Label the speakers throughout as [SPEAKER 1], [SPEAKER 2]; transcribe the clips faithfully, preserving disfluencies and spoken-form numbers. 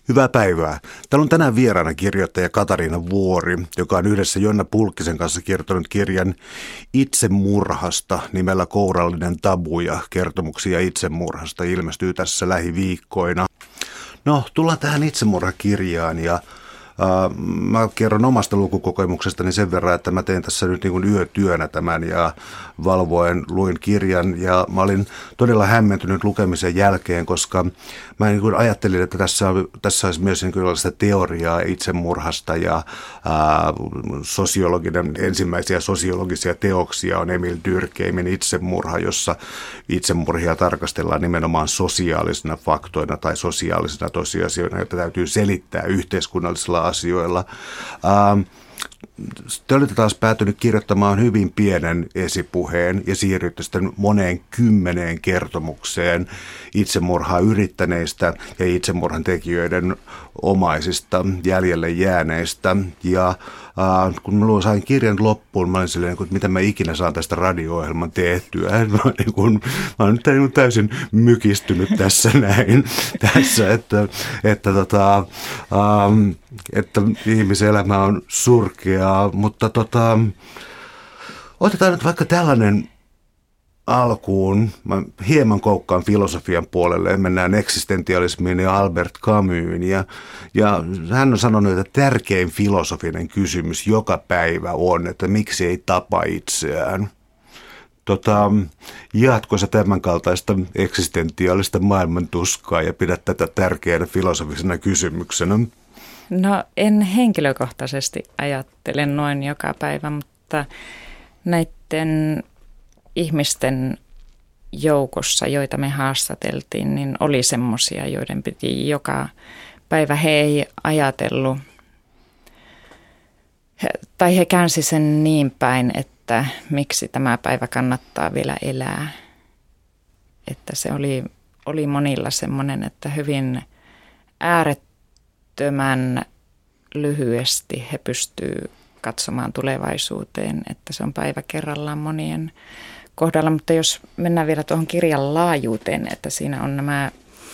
[SPEAKER 1] Hyvää päivää. Täällä on tänään vieraana kirjoittaja Katariina Vuori, joka on yhdessä Jonna Pulkkisen kanssa kirjoittanut kirjan Itsemurhasta nimellä Kourallinen tabu ja kertomuksia itsemurhasta. Ilmestyy tässä lähiviikkoina. No, tullaan tähän itsemurhakirjaan ja Uh, mä kerron omasta lukukokemuksestani sen verran, että mä tein tässä nyt niin kuin yötyönä tämän ja valvoen luin kirjan ja mä olin todella hämmentynyt lukemisen jälkeen, koska mä niin kuin ajattelin, että tässä, on, tässä olisi myös niin kuin sitä teoriaa itsemurhasta ja uh, sosiologinen, ensimmäisiä sosiologisia teoksia on Emil Durkheim Itsemurha, jossa itsemurhia tarkastellaan nimenomaan sosiaalisina faktoina tai sosiaalisina tosiasioina, joita täytyy selittää yhteiskunnallisilla asioilla. Ähm, te olette taas päätynyt kirjoittamaan hyvin pienen esipuheen ja siirrytte sitten moneen kymmeneen kertomukseen itsemurhaa yrittäneistä ja itsemurhan tekijöiden omaisista jäljelle jääneistä. Ja äh, kun mä sain kirjan loppuun, mä olin silleen, että mitä mä ikinä saan tästä radio-ohjelman tehtyä. Mä, niin kun, mä olen niin täysin mykistynyt tässä näin, tässä, että, että, tota, ähm, että ihmiselämä on surkeaa, mutta tota, otetaan nyt vaikka tällainen alkuun. Mä hieman koukkaan filosofian puolelle. Mennään eksistentialismiin ja Albert Camusin. Ja, ja hän on sanonut, että tärkein filosofinen kysymys joka päivä on, että miksi ei tapa itseään. Tota, jaatko sä tämän kaltaista eksistentiaalista maailmantuskaa ja pidät tätä tärkeänä filosofisena kysymyksenä?
[SPEAKER 2] No en henkilökohtaisesti ajattele noin joka päivä, mutta näiden ihmisten joukossa, joita me haastateltiin, niin oli semmoisia, joiden piti joka päivä, he ei ajatellut, he, tai he käänsi sen niin päin, että miksi tämä päivä kannattaa vielä elää. Että se oli, oli monilla semmoinen, että hyvin äärettömän lyhyesti he pystyvät katsomaan tulevaisuuteen, että se on päivä kerrallaan monien kohdalla. Mutta jos mennään vielä tuohon kirjan laajuuteen, että siinä on nämä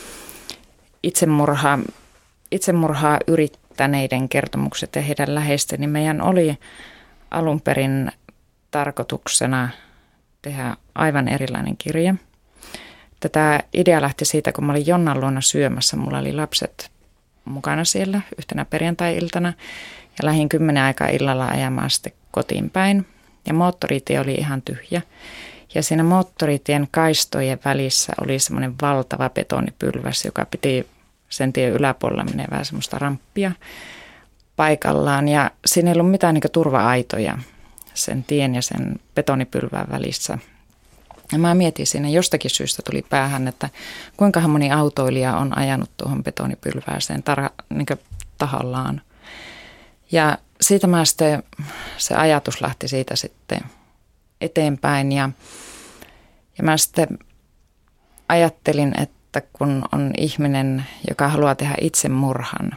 [SPEAKER 2] itsemurhaa, itsemurhaa yrittäneiden kertomukset ja heidän läheisten, niin meidän oli alun perin tarkoituksena tehdä aivan erilainen kirja. Tätä idea lähti siitä, kun mä olin Jonnan luona syömässä. Mulla oli lapset mukana siellä yhtenä perjantai-iltana ja lähdin kymmenen aikaa illalla ajamaan sitten kotiin päin. Ja moottoritie oli ihan tyhjä. Ja siinä moottoritien kaistojen välissä oli semmoinen valtava betonipylväs, joka piti sen tien yläpuolella menevää semmoista ramppia paikallaan. Ja siinä ei ollut mitään niin kuin turva-aitoja sen tien ja sen betonipylvään välissä. Ja mä mietin siinä, jostakin syystä tuli päähän, että kuinka moni autoilija on ajanut tuohon betonipylvääseen tarha, niin kuin tahollaan. Ja siitä mä sitten, se ajatus lähti siitä sitten eteenpäin ja, ja mä sitten ajattelin, että kun on ihminen, joka haluaa tehdä itsemurhan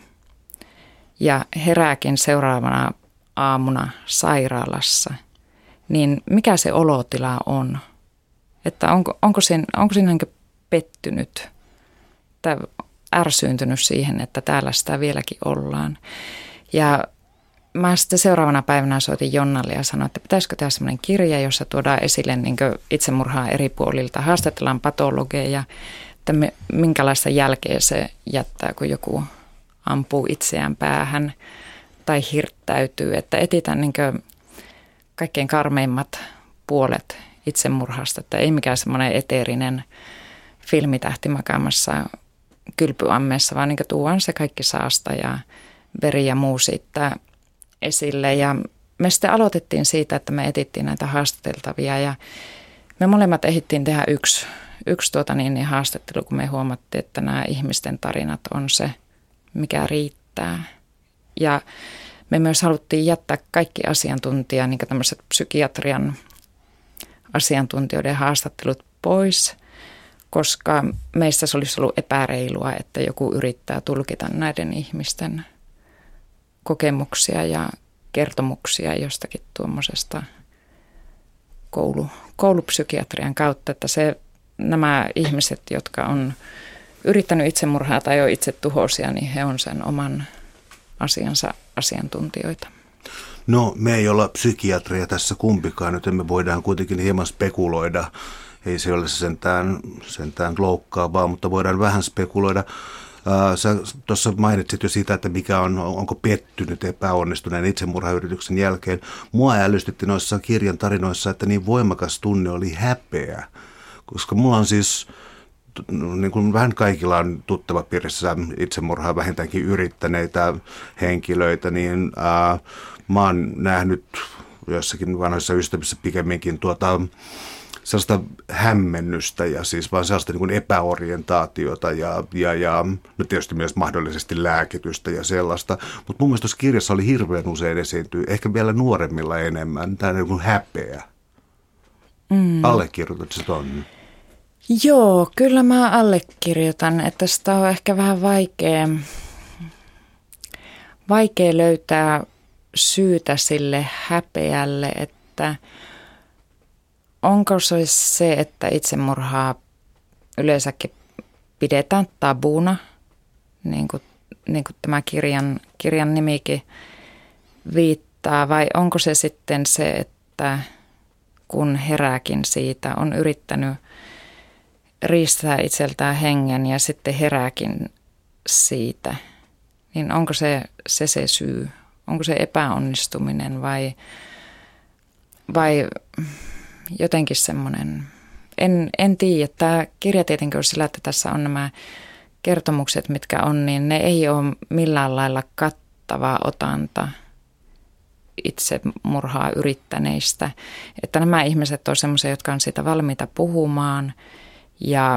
[SPEAKER 2] ja herääkin seuraavana aamuna sairaalassa, niin mikä se olotila on? Että onko, onko siinä, onko siinä niin pettynyt tai ärsyyntynyt siihen, että täällä sitä vieläkin ollaan. Ja mä sitten seuraavana päivänä soitin Jonnalle ja sanoin, että pitäisikö tehdä sellainen kirja, jossa tuodaan esille niin itsemurhaa eri puolilta. Haastatellaan patologeja, että me, minkälaista jälkeä se jättää, kun joku ampuu itseään päähän tai hirttäytyy. Että etsitään niin kaikkein karmeimmat puolet itsemurhasta, että ei mikään semmoinen eteerinen filmitähti makaamassa kylpyammeessa, vaan niin tuodaan se kaikki saasta ja veri ja muu siitä esille. Ja me sitten aloitettiin siitä, että me etittiin näitä haastateltavia ja me molemmat ehdittiin tehdä yksi, yksi tuota niin, niin haastattelu, kun me huomattiin, että nämä ihmisten tarinat on se, mikä riittää. Ja me myös haluttiin jättää kaikki asiantuntijat, niin kuin tämmöiset psykiatrian asiantuntijoiden haastattelut pois, koska meistä se olisi ollut epäreilua, että joku yrittää tulkita näiden ihmisten kokemuksia ja kertomuksia jostakin tuommoisesta koulu, koulupsykiatrian kautta, että se, nämä ihmiset, jotka on yrittänyt itsemurhaa tai on itse tuhoisia, niin he on sen oman asiansa asiantuntijoita.
[SPEAKER 1] No, me ei olla psykiatria tässä kumpikaan, joten me voidaan kuitenkin hieman spekuloida. Ei se ole sentään, sentään loukkaavaa, mutta voidaan vähän spekuloida. Sä tuossa mainitsit jo siitä, että mikä on, onko pettynyt epäonnistuneen itsemurhayrityksen jälkeen. Mua ällistytti noissa kirjan tarinoissa, että niin voimakas tunne oli häpeä, koska mulla on siis, niin kuin vähän kaikilla on tuttava piirissä itsemurhaa vähintäänkin yrittäneitä henkilöitä, niin ää, mä oon nähnyt jossakin vanhoissa ystävissä pikemminkin tuota sellaista hämmennystä ja siis vaan sellaista niin kuin epäorientaatiota ja, ja, ja no tietysti myös mahdollisesti lääkitystä ja sellaista. Mutta mun mielestä tuossa kirjassa oli hirveän usein esiintyy, ehkä vielä nuoremmilla enemmän, tämä niin kuin häpeä. Mm. Allekirjoitatko se ton?
[SPEAKER 2] Joo, kyllä mä allekirjoitan, että sitä on ehkä vähän vaikea, vaikea löytää syytä sille häpeälle, että onko se se, että itsemurhaa yleensäkin pidetään tabuna, niin kuin, niin kuin tämä kirjan, kirjan nimikin viittaa, vai onko se sitten se, että kun herääkin siitä, on yrittänyt riistää itseltään hengen ja sitten herääkin siitä, niin onko se se, se syy? Onko se epäonnistuminen vai, vai jotenkin semmoinen, en, en tiedä. Tämä kirja tietenkin on sillä, että tässä on nämä kertomukset, mitkä on, niin ne ei ole millään lailla kattava otanta itsemurhaa yrittäneistä. Että nämä ihmiset on semmoisia, jotka on siitä valmiita puhumaan ja,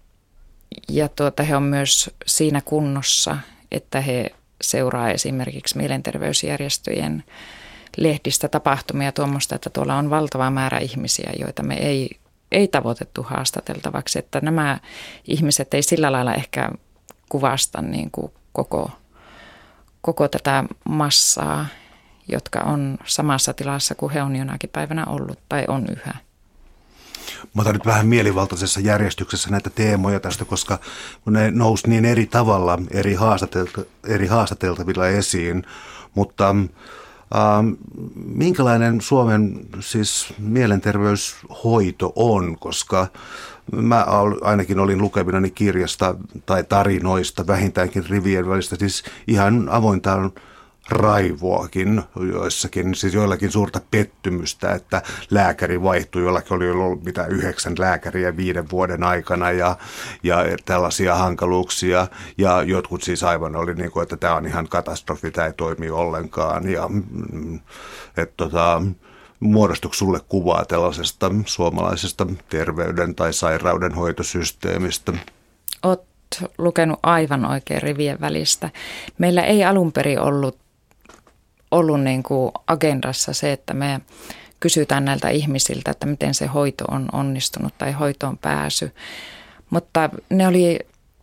[SPEAKER 2] ja tuota, he on myös siinä kunnossa, että he seuraa esimerkiksi mielenterveysjärjestöjen lehdistä tapahtumia tuommoista, että tuolla on valtava määrä ihmisiä, joita me ei, ei tavoitettu haastateltavaksi. Että nämä ihmiset ei sillä lailla ehkä kuvasta niin kuin koko, koko tätä massaa, jotka on samassa tilassa kuin he on jonakin päivänä ollut tai on yhä.
[SPEAKER 1] Mä otan nyt vähän mielivaltaisessa järjestyksessä näitä teemoja tästä, koska ne nousi niin eri tavalla eri, haastatelta, eri haastateltavilla esiin, mutta äh, minkälainen Suomen siis mielenterveyshoito on, koska mä ainakin olin lukevinani kirjasta tai tarinoista vähintäänkin rivien välistä, siis ihan avointaan raivoakin joissakin, siis joillakin suurta pettymystä, että lääkäri vaihtui, jollakin oli ollut mitä yhdeksän lääkäriä viiden vuoden aikana ja, ja tällaisia hankaluuksia ja jotkut siis aivan oli niin kuin, että tämä on ihan katastrofi, tämä ei toimi ollenkaan ja että tota, muodostuiko sulle kuvaa tällaisesta suomalaisesta terveyden tai sairauden hoitosysteemistä?
[SPEAKER 2] Oot lukenut aivan oikein rivien välistä. Meillä ei alun perin ollut ollut niin kuin agendassa se, että me kysytään näiltä ihmisiltä, että miten se hoito on onnistunut tai hoitoon pääsy. Mutta ne oli,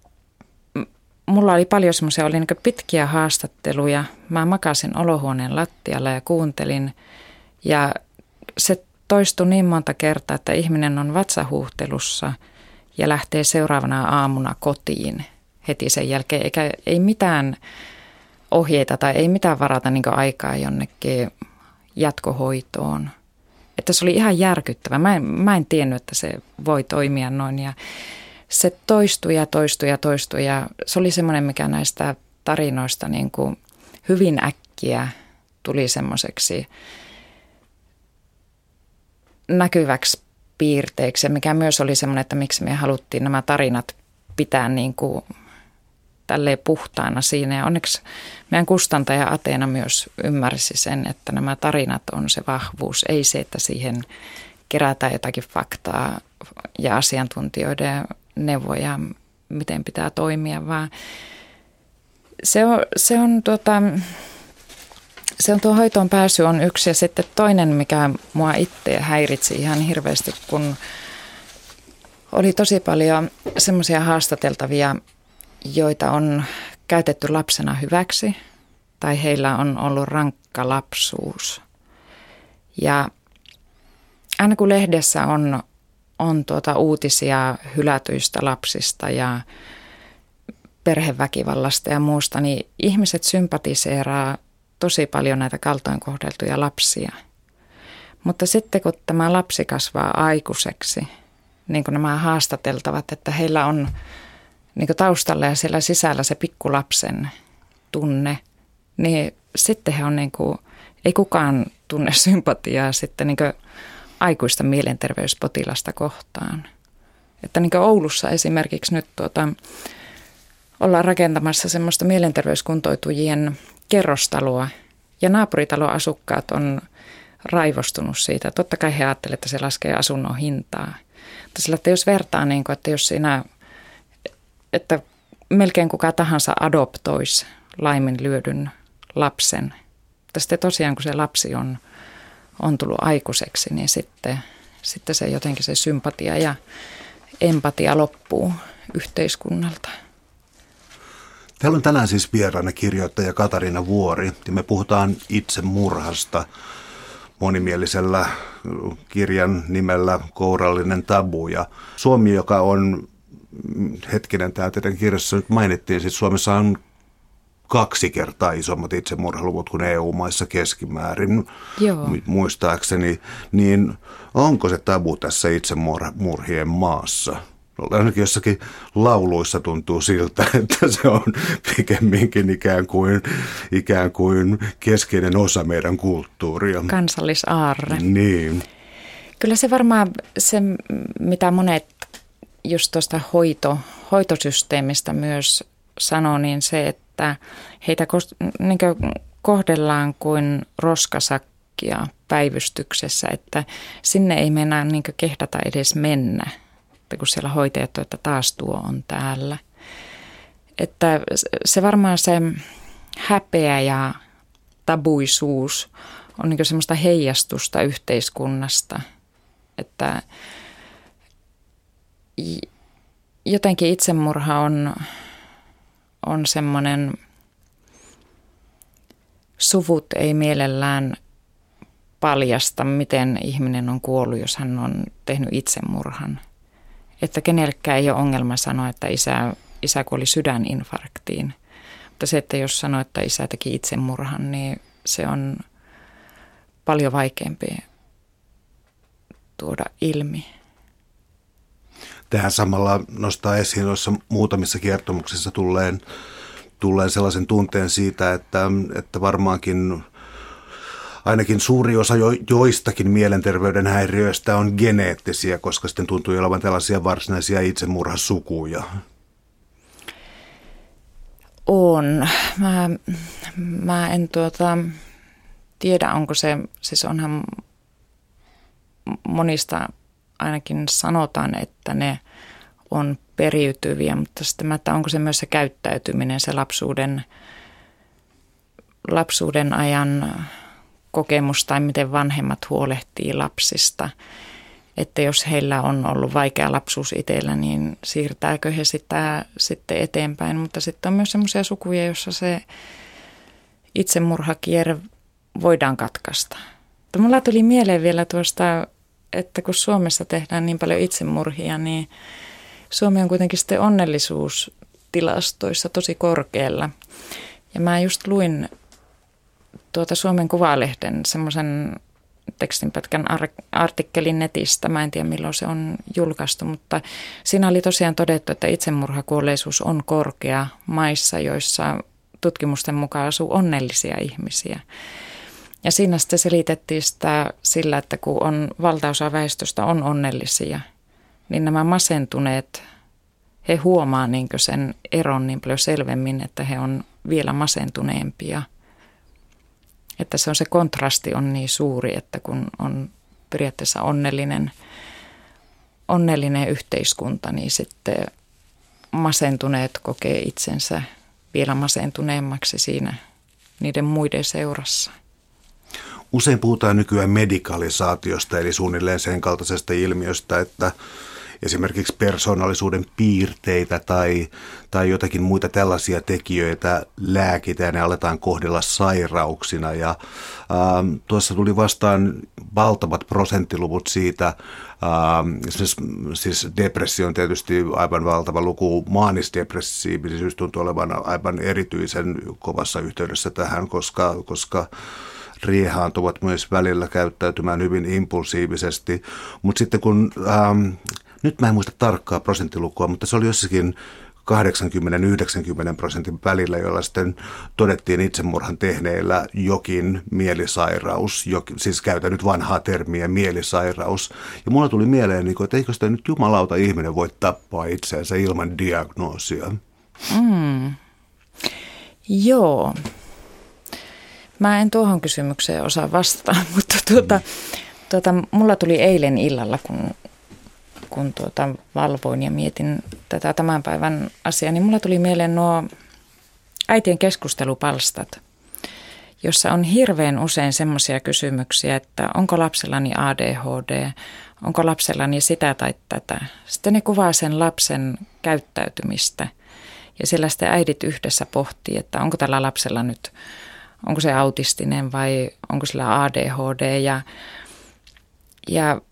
[SPEAKER 2] mulla oli paljon semmoisia, oli niin kuin pitkiä haastatteluja. Mä makasin olohuoneen lattialla ja kuuntelin ja se toistui niin monta kertaa, että ihminen on vatsahuhtelussa ja lähtee seuraavana aamuna kotiin heti sen jälkeen, eikä ei mitään ohjeita tai ei mitään varata niin kuin aikaa jonnekin jatkohoitoon. Että se oli ihan järkyttävä. Mä en, mä en tiennyt, että se voi toimia noin ja se toistui ja toistui ja toistui ja se oli semmoinen, mikä näistä tarinoista niin kuin hyvin äkkiä tuli semmoiseksi näkyväksi piirteeksi, mikä myös oli semmoinen, että miksi me haluttiin nämä tarinat pitää niin kuin tälleen puhtaana siinä. Ja onneksi meidän kustantaja Ateena myös ymmärsi sen, että nämä tarinat on se vahvuus, ei se, että siihen kerätään jotakin faktaa ja asiantuntijoiden neuvoja, miten pitää toimia, vaan se on, se on, tuota, se on tuo hoitoon pääsy on yksi ja sitten toinen, mikä mua itse häiritsi ihan hirveästi, kun oli tosi paljon semmoisia haastateltavia, joita on käytetty lapsena hyväksi tai heillä on ollut rankka lapsuus. Ja aina kun lehdessä on, on tuota uutisia hylätyistä lapsista ja perheväkivallasta ja muusta, niin ihmiset sympatiseeraa tosi paljon näitä kaltoinkohdeltuja lapsia. Mutta sitten kun tämä lapsi kasvaa aikuiseksi, niin kuin nämä haastateltavat, että heillä on niin kuin taustalla ja siellä sisällä se pikkulapsen tunne, niin sitten he on niin kuin, ei kukaan tunne sympatiaa sitten niin kuin aikuista mielenterveyspotilasta kohtaan. Että niin kuin Oulussa esimerkiksi nyt tuota, ollaan rakentamassa semmoista mielenterveyskuntoutujien kerrostaloa ja naapuritalon asukkaat on raivostunut siitä. Totta kai he ajattelevat, että se laskee asunnon hintaa. Mutta sillä, että jos vertaa, niin kuin, että jos siinä, että melkein kuka tahansa adoptoisi laiminlyödyn lapsen, mutta sitten tosiaan kun se lapsi on, on tullut aikuiseksi, niin sitten, sitten se jotenkin se sympatia ja empatia loppuu yhteiskunnalta.
[SPEAKER 1] Täällä on tänään siis vieraana kirjoittaja Katariina Vuori ja me puhutaan itsemurhasta monimielisellä kirjan nimellä Kourallinen tabu. Ja Suomi, joka on, hetkinen, tämä teidän kirjassa nyt mainittiin, siis Suomessa on kaksi kertaa isommat itsemurhaluvut kuin E U-maissa keskimäärin, Joo. muistaakseni, niin onko se tabu tässä itsemurhien maassa? Ainakin jossakin lauluissa tuntuu siltä, että se on pikemminkin ikään kuin, ikään kuin keskeinen osa meidän kulttuuria.
[SPEAKER 2] Kansallisaarre.
[SPEAKER 1] Niin.
[SPEAKER 2] Kyllä se varmaan se, mitä monet just tuosta hoito, hoitosysteemistä myös sanoo, niin se, että heitä niin kuin kohdellaan kuin roskasakkia päivystyksessä, että sinne ei mennä niin kuin kehdata edes mennä. Kun siellä hoitajat on, että taas tuo on täällä. Että se varmaan se häpeä ja tabuisuus on niin kuin semmoista heijastusta yhteiskunnasta. Että jotenkin itsemurha on, on semmoinen, suvut ei mielellään paljasta, miten ihminen on kuollut, jos hän on tehnyt itsemurhan. Että kenellekään ei ole ongelma sanoa, että isä, isä kuoli sydäninfarktiin. Mutta se, että jos sanoo, että isä teki itsemurhan, niin se on paljon vaikeampi tuoda ilmi.
[SPEAKER 1] Tähän samalla nostaa esiin noissa muutamissa kertomuksissa tulleen, tulleen sellaisen tunteen siitä, että, että varmaankin ainakin suuri osa jo, joistakin mielenterveyden häiriöistä on geneettisiä, koska sitten tuntuu olevan tällaisia varsinaisia itsemurhasukuja.
[SPEAKER 2] On. Mä, mä en tuota, tiedä, onko se, siis onhan monista ainakin sanotaan, että ne on periytyviä, mutta sitten että onko se myös se käyttäytyminen, se lapsuuden, lapsuuden ajan kokemus tai miten vanhemmat huolehtii lapsista. Että jos heillä on ollut vaikea lapsuus itsellä, niin siirtääkö he sitä sitten eteenpäin. Mutta sitten on myös semmoisia sukuja, joissa se itsemurhakierre voidaan katkaista. Mutta mulla tuli mieleen vielä tuosta, että kun Suomessa tehdään niin paljon itsemurhia, niin Suomi on kuitenkin sitten onnellisuustilastoissa tosi korkealla. Ja mä just luin tuota Suomen Kuvalehden semmoisen tekstinpätkän artikkelin netistä. Mä en tiedä milloin se on julkaistu, mutta siinä oli tosiaan todettu, että itsemurhakuolleisuus on korkea maissa, joissa tutkimusten mukaan asuu onnellisia ihmisiä. Ja siinä sitten selitettiin sitä sillä, että kun on, valtaosa väestöstä on onnellisia, niin nämä masentuneet, he huomaa niin kuin sen eron niin paljon selvemmin, että he on vielä masentuneempia. Että se on se kontrasti on niin suuri, että kun on periaatteessa onnellinen, onnellinen yhteiskunta, niin sitten masentuneet kokee itsensä vielä masentuneemmaksi siinä niiden muiden seurassa.
[SPEAKER 1] Usein puhutaan nykyään medikalisaatiosta, eli suunnilleen sen kaltaisesta ilmiöstä, että, esimerkiksi persoonallisuuden piirteitä tai, tai jotakin muita tällaisia tekijöitä lääkitään ja ne aletaan kohdella sairauksina. Ja ää, tuossa tuli vastaan valtavat prosenttiluvut siitä, ää, siis, siis depressio on tietysti aivan valtava luku, maanisdepressiivisyys tuntuu olevan aivan erityisen kovassa yhteydessä tähän, koska, koska riehaantuvat myös välillä käyttäytymään hyvin impulsiivisesti, mutta sitten kun, ähm, nyt mä en muista tarkkaa prosenttilukua, mutta se oli jossakin kahdeksankymmentä yhdeksänkymmentä prosentin välillä, jolla sitten todettiin itsemurhan tehneillä jokin mielisairaus, jokin, siis käytän nyt vanhaa termiä mielisairaus. Ja mulla tuli mieleen, että eikö sitä nyt jumalauta ihminen voi tappaa itseänsä ilman diagnoosia?
[SPEAKER 2] Mm. Joo. Mä en tuohon kysymykseen osaa vastata, mutta tuota, tuota, mulla tuli eilen illalla, kun, kun tuota, valvoin ja mietin tätä tämän päivän asiaa, niin mulla tuli mieleen nuo äitien keskustelupalstat, jossa on hirveän usein semmoisia kysymyksiä, että onko lapsellani A D H D, onko lapsellani sitä tai tätä. Sitten ne kuvaa sen lapsen käyttäytymistä ja siellä sitten äidit yhdessä pohtii, että onko tällä lapsella nyt, onko se autistinen vai onko sillä A D H D ja, ja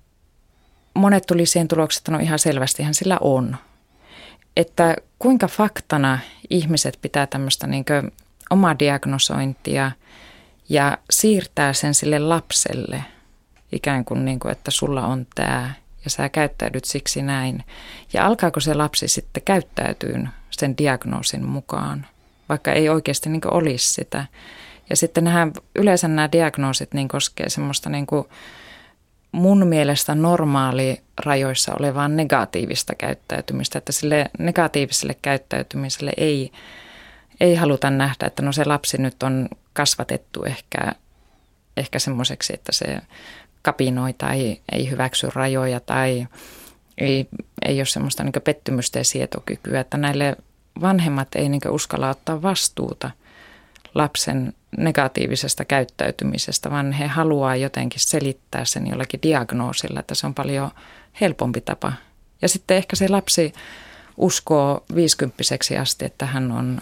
[SPEAKER 2] monet tuli siihen tulokseen, että no ihan selvästihän sillä on. Että kuinka faktana ihmiset pitää tämmöistä niin kuin omaa diagnosointia ja siirtää sen sille lapselle ikään kuin, niin kuin että sulla on tämä ja sä käyttäydyt siksi näin. Ja alkaako se lapsi sitten käyttäytyyn sen diagnoosin mukaan, vaikka ei oikeasti niin kuin olisi sitä. Ja sitten nämä, yleensä nämä diagnoosit niin koskee semmoista niin kuin mun mielestä normaali rajoissa olevaa negatiivista käyttäytymistä, että sille negatiiviselle käyttäytymiselle ei, ei haluta nähdä, että no se lapsi nyt on kasvatettu ehkä, ehkä semmoiseksi, että se kapinoi tai ei hyväksy rajoja tai ei, ei ole semmoista niin kuin pettymystä ja sietokykyä, että näille vanhemmat ei niin kuin uskalla ottaa vastuuta lapsen negatiivisesta käyttäytymisestä, vaan he haluaa jotenkin selittää sen jollakin diagnoosilla, että se on paljon helpompi tapa. Ja sitten ehkä se lapsi uskoo viisikymppiseksi asti, että hän on,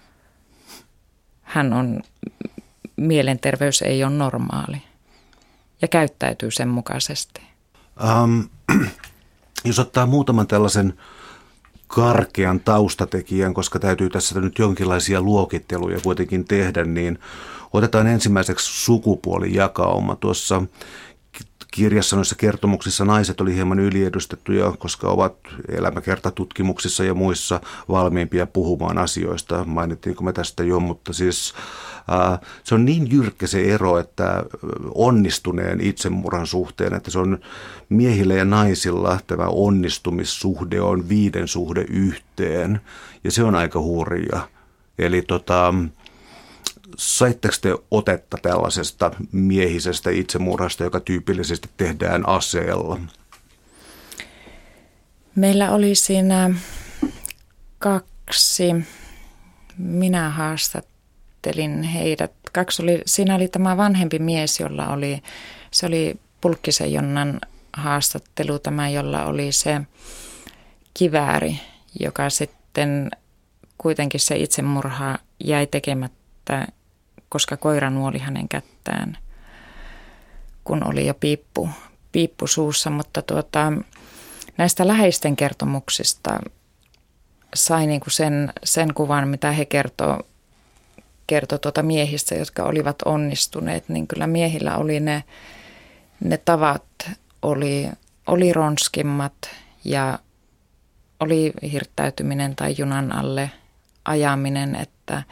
[SPEAKER 2] hän on, mielenterveys ei ole normaali ja käyttäytyy sen mukaisesti.
[SPEAKER 1] Um, jos ottaa muutaman tällaisen karkean taustatekijän, koska täytyy tässä nyt jonkinlaisia luokitteluja kuitenkin tehdä, niin otetaan ensimmäiseksi sukupuolijakauma. Tuossa kirjassa noissa kertomuksissa naiset oli hieman yliedustettuja, koska ovat elämäkertatutkimuksissa ja muissa valmiimpia puhumaan asioista. Mainittiinko me tästä jo, mutta siis äh, se on niin jyrkkä se ero, että onnistuneen itsemurhan suhteen, että se on miehillä ja naisilla tämä onnistumissuhde on viiden suhde yhteen ja se on aika hurja. Eli tota... Saitteko te otetta tällaisesta miehisestä itsemurhasta, joka tyypillisesti tehdään aseella?
[SPEAKER 2] Meillä oli siinä kaksi, minä haastattelin heidät. Kaksi oli, siinä oli tämä vanhempi mies, jolla oli, se oli Pulkkisen Jonnan haastattelu, tämä jolla oli se kivääri, joka sitten kuitenkin se itsemurha jäi tekemättä, koska koira nuoli hänen kättään, kun oli jo piippu, piippu suussa. Mutta tuota, näistä läheisten kertomuksista sai niinku sen, sen kuvan, mitä he kertoo, kertoo tuota miehistä, jotka olivat onnistuneet. Niin kyllä miehillä oli ne, ne tavat, oli, oli ronskimmat ja oli hirttäytyminen tai junan alle ajaminen, että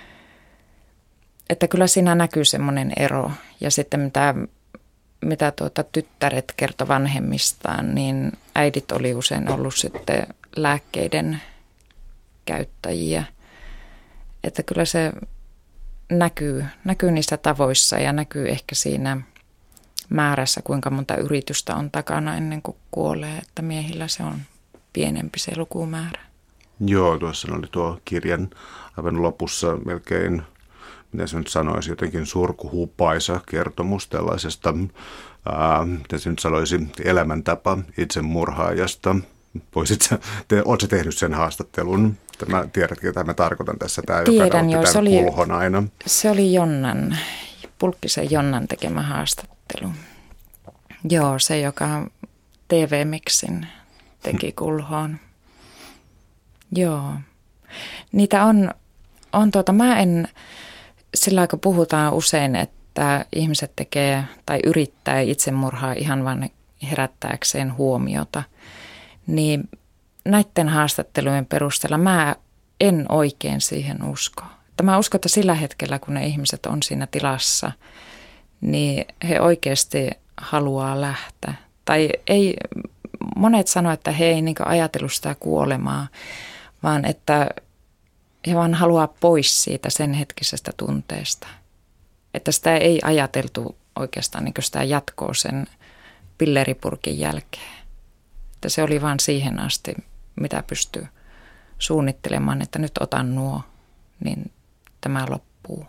[SPEAKER 2] Että kyllä siinä näkyy semmoinen ero. Ja sitten mitä, mitä tuota tyttäret kertoi vanhemmistaan, niin äidit oli usein ollut sitten lääkkeiden käyttäjiä. Että kyllä se näkyy, näkyy niissä tavoissa ja näkyy ehkä siinä määrässä, kuinka monta yritystä on takana ennen kuin kuolee. Että miehillä se on pienempi se lukumäärä.
[SPEAKER 1] Joo, tuossa oli tuo kirjan aivan lopussa melkein, mitä se nyt sanoisi, jotenkin surkuhupaisa kertomus tällaisesta miten se nyt sanoisi, elämäntapa itsemurhaajasta. Voisitko, te, oletko tehnyt sen haastattelun? Tämä, tiedätkö, mitä mä tarkoitan tässä? Tämä,
[SPEAKER 2] Tiedän jo, se oli,
[SPEAKER 1] aina.
[SPEAKER 2] se oli Jonnan, Pulkkisen Jonnan tekemä haastattelu. Joo, se joka T V-miksin teki Kulhoon. Joo. Niitä on, on tuota, mä en, sillä kun puhutaan usein, että ihmiset tekee tai yrittää itsemurhaa ihan vain herättääkseen huomiota, niin näiden haastattelujen perusteella mä en oikein siihen usko. Että mä uskon, että sillä hetkellä, kun ne ihmiset on siinä tilassa, niin he oikeasti haluaa lähteä. Tai ei, monet sanoo, että he ei niin kuin ajatellut sitä kuolemaa, vaan että he vaan haluaa pois siitä sen hetkisestä tunteesta. Että sitä ei ajateltu oikeastaan niin kuin sitä jatkoa sen pilleripurkin jälkeen. Että se oli vaan siihen asti, mitä pystyy suunnittelemaan, että nyt otan nuo, niin tämä loppuu.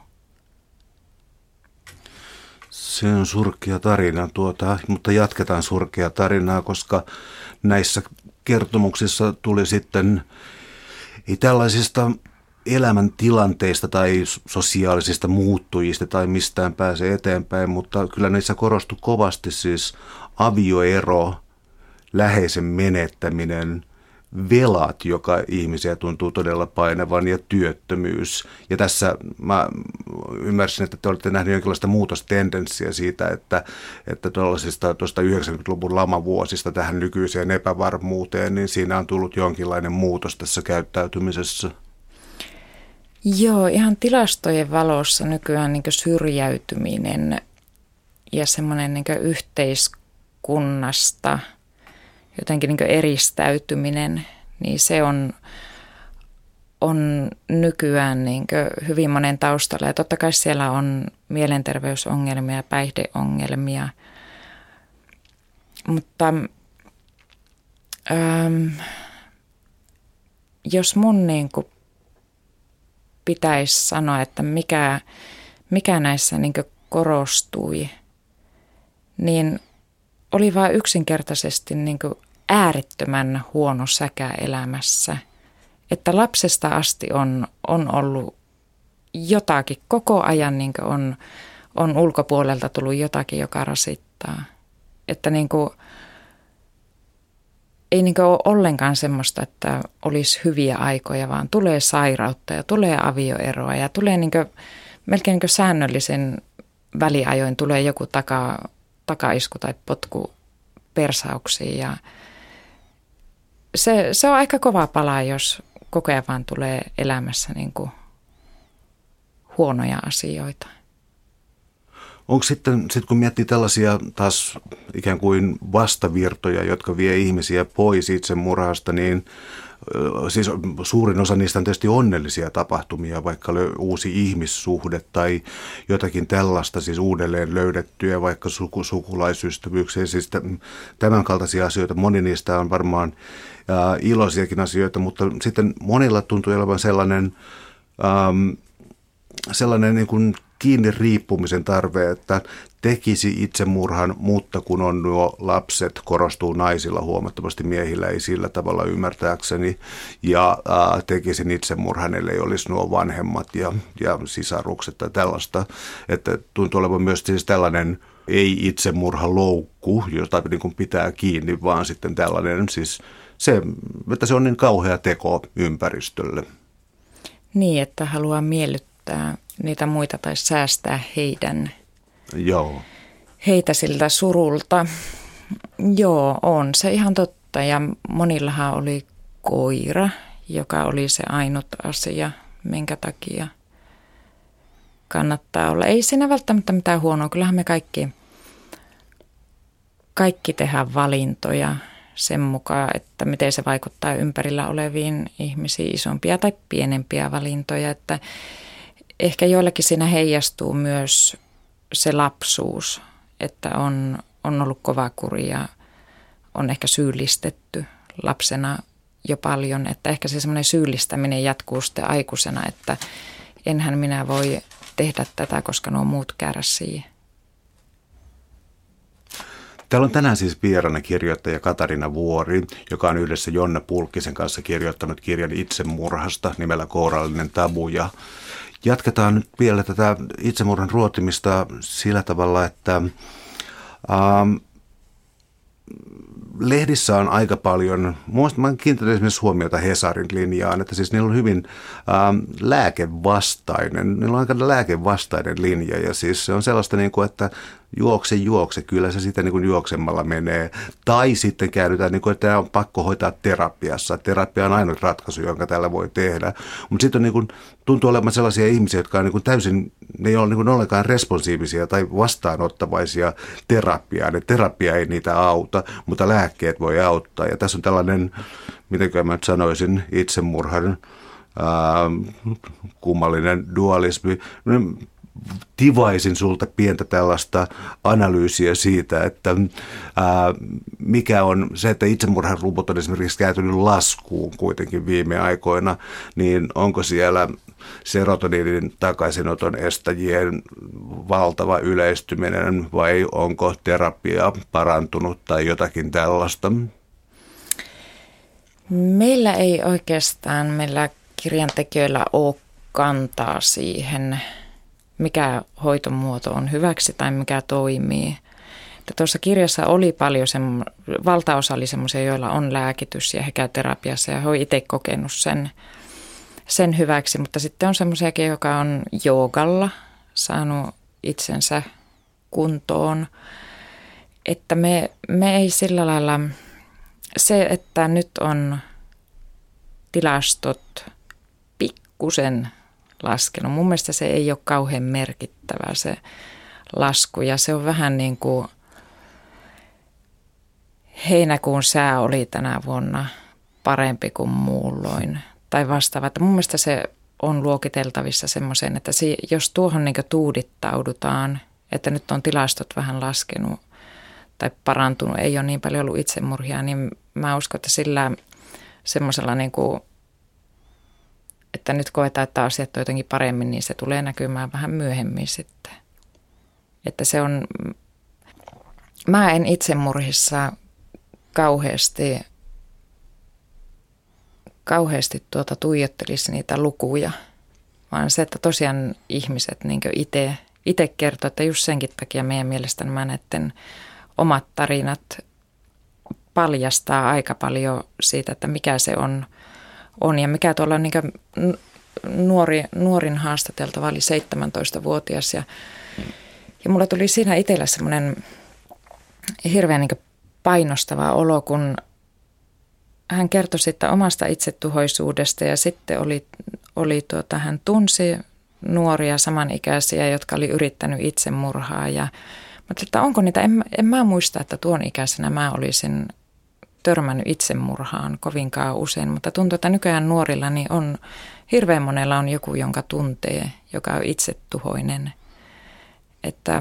[SPEAKER 1] Se on surkea tarina, tuota, mutta jatketaan surkea tarinaa, koska näissä kertomuksissa tuli sitten ei tällaisista elämäntilanteista tai sosiaalisista muuttujista tai mistään pääse eteenpäin, mutta kyllä niissä korostui kovasti siis avioero, läheisen menettäminen, velat, joka ihmisiä tuntuu todella painavan, ja työttömyys. Ja tässä mä ymmärsin, että te olette nähneet jonkinlaista muutostendenssiä siitä, että, että tuollaisista tuosta yhdeksänkymmentäluvun lamavuosista tähän nykyiseen epävarmuuteen, niin siinä on tullut jonkinlainen muutos tässä käyttäytymisessä.
[SPEAKER 2] Joo, ihan tilastojen valossa nykyään niin kuin syrjäytyminen ja semmoinen niin kuin yhteiskunnasta jotenkin niin kuin eristäytyminen, niin se on, on nykyään niin kuin hyvin monen taustalla. Ja totta kai siellä on mielenterveysongelmia, päihdeongelmia, mutta ähm, jos mun niin kuin pitäisi sanoa, että mikä, mikä näissä niin kuin korostui, niin oli vain yksinkertaisesti niin kuin äärettömän huono säkä elämässä. Että lapsesta asti on, on ollut jotakin, koko ajan niin kuin on, on ulkopuolelta tullut jotakin, joka rasittaa. Että niin kuin, ei niin kuin ole ollenkaan semmoista, että olisi hyviä aikoja, vaan tulee sairautta ja tulee avioeroa ja tulee niin kuin, melkein niin kuin säännöllisen väliajoin tulee joku taka, takaisku tai potku persauksiin. Ja se, se on aika kova pala, jos koko ajan vaan tulee elämässä niin kuin huonoja asioita.
[SPEAKER 1] Onko sitten, sit kun miettii tällaisia taas ikään kuin vastavirtoja, jotka vie ihmisiä pois itsemurhasta, niin siis suurin osa niistä on tietysti onnellisia tapahtumia, vaikka uusi ihmissuhde tai jotakin tällaista, siis uudelleen löydettyjä, vaikka suku, sukulaisystävyyksiä, siis tämän kaltaisia asioita. Moni niistä on varmaan ää, iloisiakin asioita, mutta sitten monilla tuntuu olevan sellainen, äm, sellainen niin kuin kiinni riippumisen tarve, että tekisi itsemurhan, mutta kun on nuo lapset, korostuu naisilla huomattavasti, miehillä ei sillä tavalla ymmärtääkseni, ja ää, tekisin itsemurhan, ellei olisi nuo vanhemmat ja, ja sisarukset tai tällaista, että tuntuu olevan myös siis tällainen ei itsemurhaloukku, jota niin kuin pitää kiinni, vaan sitten tällainen siis se, että se on niin kauhea teko ympäristölle.
[SPEAKER 2] Niin, että haluaa miellyttää niitä muita tai säästää heidän,
[SPEAKER 1] Joo.
[SPEAKER 2] heitä siltä surulta. Joo, on se ihan totta. Ja monillahan oli koira, joka oli se ainut asia, minkä takia kannattaa olla. Ei siinä välttämättä mitään huonoa. Kyllähän me kaikki, kaikki tehdään valintoja sen mukaan, että miten se vaikuttaa ympärillä oleviin ihmisiin, isompia tai pienempiä valintoja, että ehkä joillakin siinä heijastuu myös se lapsuus, että on, on ollut kova kuri ja on ehkä syyllistetty lapsena jo paljon, että ehkä se semmoinen syyllistäminen jatkuu sitten aikuisena, että enhän minä voi tehdä tätä, koska nuo muut kärsii.
[SPEAKER 1] Täällä on tänään siis vieraana kirjoittaja Katarina Vuori, joka on yhdessä Jonna Pulkkisen kanssa kirjoittanut kirjan itsemurhasta nimellä Kourallinen tabu. Ja jatketaan nyt vielä tätä itsemurhan ruotimista sillä tavalla, että ähm, lehdissä on aika paljon, muista mä kiinnitän esimerkiksi huomiota Hesarin linjaan, että siis niillä on hyvin ähm, lääkevastainen, niillä on aika lääkevastainen linja ja siis se on sellaista niin kuin, että juokse, juokse, kyllä se sitten niin kuin juoksemalla menee. Tai sitten käydetään, niin kuin, että tämä on pakko hoitaa terapiassa. Terapia on ainut ratkaisu, jonka tällä voi tehdä. Mutta sitten on, niin kuin, tuntuu olevan sellaisia ihmisiä, jotka on niin kuin täysin, ne ei ole niin kuin ollenkaan responsiivisia tai vastaanottavaisia terapiaan. Et terapia ei niitä auta, mutta lääkkeet voi auttaa. Ja tässä on tällainen, miten mä nyt sanoisin, itsemurhan ää, kummallinen dualismi. Tivaisin sulta pientä tällaista analyysiä siitä, että ää, mikä on se, että itsemurhan luvut on esimerkiksi käytynyt laskuun kuitenkin viime aikoina, niin onko siellä serotoniinin takaisinoton estäjien valtava yleistyminen vai onko terapia parantunut tai jotakin tällaista?
[SPEAKER 2] Meillä ei oikeastaan, meillä kirjantekijöillä ole kantaa siihen, mikä hoitomuoto on hyväksi tai mikä toimii. Että tuossa kirjassa oli paljon, semmo, valtaosa oli semmoisia, joilla on lääkitys ja he käy terapiassa ja he on itse kokenut sen, sen hyväksi. Mutta sitten on semmoisiakin, joka on joogalla saanut itsensä kuntoon. Että me, me ei sillä lailla, se että nyt on tilastot pikkusen laskenut. Mun mielestä se ei ole kauhean merkittävä se lasku ja se on vähän niin kuin heinäkuun sää oli tänä vuonna parempi kuin muulloin tai vastaava. Mun mielestä se on luokiteltavissa semmoisen, että jos tuohon niin kuin tuudittaudutaan, että nyt on tilastot vähän laskenut tai parantunut, ei ole niin paljon ollut itsemurhia, niin mä uskon, että sillä semmoisella niin kuin että nyt koetaan, että asiat on jotenkin paremmin, niin se tulee näkymään vähän myöhemmin sitten. Että se on, mä en itsemurhissa kauheasti, kauheasti tuota tuijottelisi niitä lukuja, vaan se, että tosiaan ihmiset niin itse, itse kertoo, että just senkin takia meidän mielestä nämä näiden omat tarinat paljastaa aika paljon siitä, että mikä se on, on ja mikä tuolla niin nuori, nuorin haastateltava oli seitsemäntoistavuotias ja, ja mulla tuli siinä itsellä semmoinen hirveän niin painostava olo, kun hän kertoi sitten omasta itsetuhoisuudesta ja sitten oli, oli tuota, hän tunsi nuoria samanikäisiä, jotka oli yrittänyt itsemurhaa ja mutta että onko niitä, en, en mä muista, että tuon ikäisenä mä olisin törmännyt itsemurhaan kovinkaan usein, mutta tuntuu, että nykyään nuorilla niin on, hirveän monella on joku, jonka tuntee, joka on itsetuhoinen. Että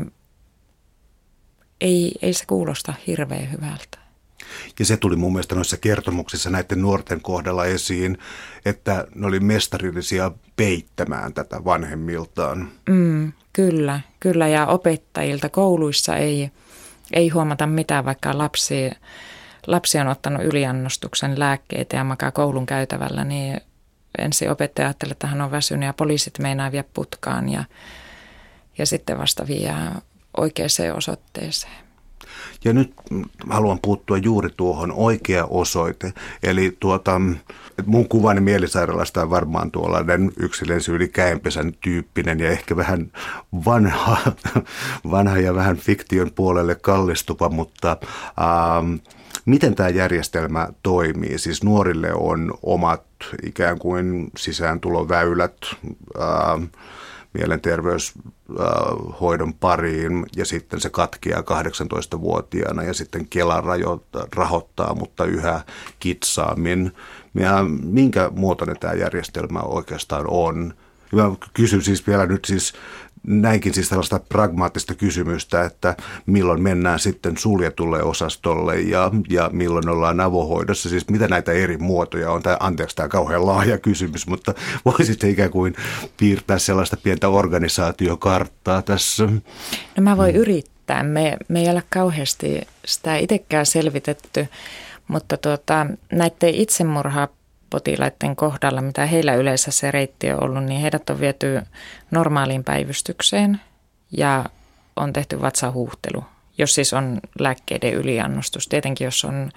[SPEAKER 2] ei, ei se kuulosta hirveän hyvältä.
[SPEAKER 1] Ja se tuli mun mielestä noissa kertomuksissa näiden nuorten kohdalla esiin, että ne oli mestarillisia peittämään tätä vanhemmiltaan.
[SPEAKER 2] Mm, kyllä, kyllä ja opettajilta kouluissa ei, ei huomata mitään, vaikka lapsi... Lapsi on ottanut yliannostuksen lääkkeitä ja makaa koulun käytävällä, niin ensin opettaja ajattelee, että hän on väsynyt ja poliisit meinaa vie putkaan ja, ja sitten vasta vie oikeaan osoitteeseen.
[SPEAKER 1] Ja nyt haluan puuttua juuri tuohon oikea osoite. Eli tuota, mun kuvani mielisairaalasta on varmaan tuollainen yksilönsyyli käenpesän tyyppinen ja ehkä vähän vanha, vanha ja vähän fiktion puolelle kallistuva, mutta ähm, miten tämä järjestelmä toimii? Siis nuorille on omat ikään kuin sisääntuloväylät äh, mielenterveyshoidon pariin ja sitten se katkeaa kahdeksantoistavuotiaana ja sitten Kela rahoittaa, mutta yhä kitsaammin. Ja minkä muotoinen tämä järjestelmä oikeastaan on? Mä kysyn siis vielä nyt siis näinkin siis tällaista pragmaattista kysymystä, että milloin mennään sitten suljetulle osastolle ja, ja milloin ollaan avohoidossa. Siis mitä näitä eri muotoja on? Tämä, anteeksi, tämä on kauhean laaja kysymys, mutta voisitte ikään kuin piirtää sellaista pientä organisaatiokarttaa tässä?
[SPEAKER 2] No mä voin mm. yrittää. mitään. Me, me ei ole kauheasti sitä itsekään selvitetty, mutta tuota, näiden itsemurhapotilaiden kohdalla, mitä heillä yleensä se reitti on ollut, niin heidät on viety normaaliin päivystykseen ja on tehty vatsahuuhtelu, jos siis on lääkkeiden yliannostus. Tietenkin jos on,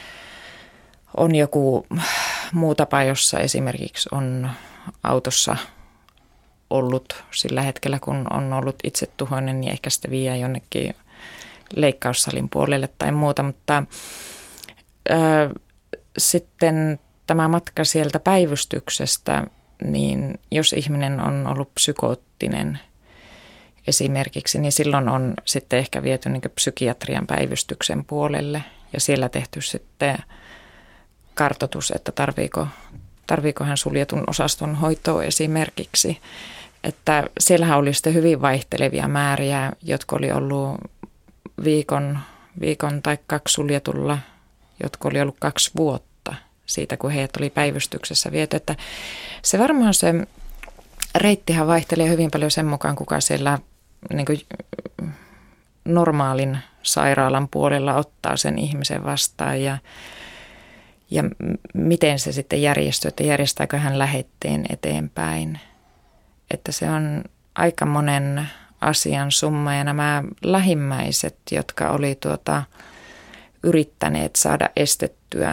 [SPEAKER 2] on joku muu tapa, jossa esimerkiksi on autossa ollut sillä hetkellä, kun on ollut itsetuhoinen, niin ehkä sitä viiää jonnekin leikkaussalin puolelle tai muuta, mutta ää, sitten tämä matka sieltä päivystyksestä, niin jos ihminen on ollut psykoottinen esimerkiksi, niin silloin on sitten ehkä viety niin kuin psykiatrian päivystyksen puolelle ja siellä tehty sitten kartoitus, että tarviiko, tarviiko hän suljetun osaston hoitoa esimerkiksi. Että siellähän oli sitten hyvin vaihtelevia määriä, jotka oli ollut viikon, viikon tai kaksi suljetulla, jotka oli ollut kaksi vuotta siitä, kun heidät oli päivystyksessä viety. Että se varmaan se reittihän vaihtelee hyvin paljon sen mukaan, kuka siellä niin kuin normaalin sairaalan puolella ottaa sen ihmisen vastaan ja, ja miten se sitten järjestyy, että järjestääkö hän lähetteen eteenpäin. Että se on aika monen asian summa ja nämä lähimmäiset, jotka oli tuota, yrittäneet saada estettyä